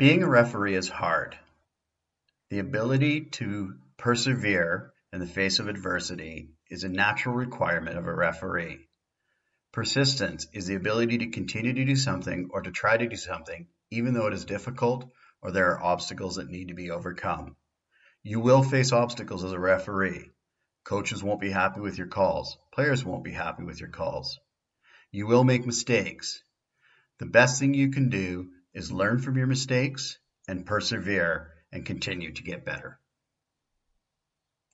Being a referee is hard. The ability to persevere in the face of adversity is a natural requirement of a referee. Persistence is the ability to continue to do something or to try to do something even though it is difficult or there are obstacles that need to be overcome. You will face obstacles as a referee. Coaches won't be happy with your calls. Players won't be happy with your calls. You will make mistakes. The best thing you can do is learn from your mistakes and persevere and continue to get better.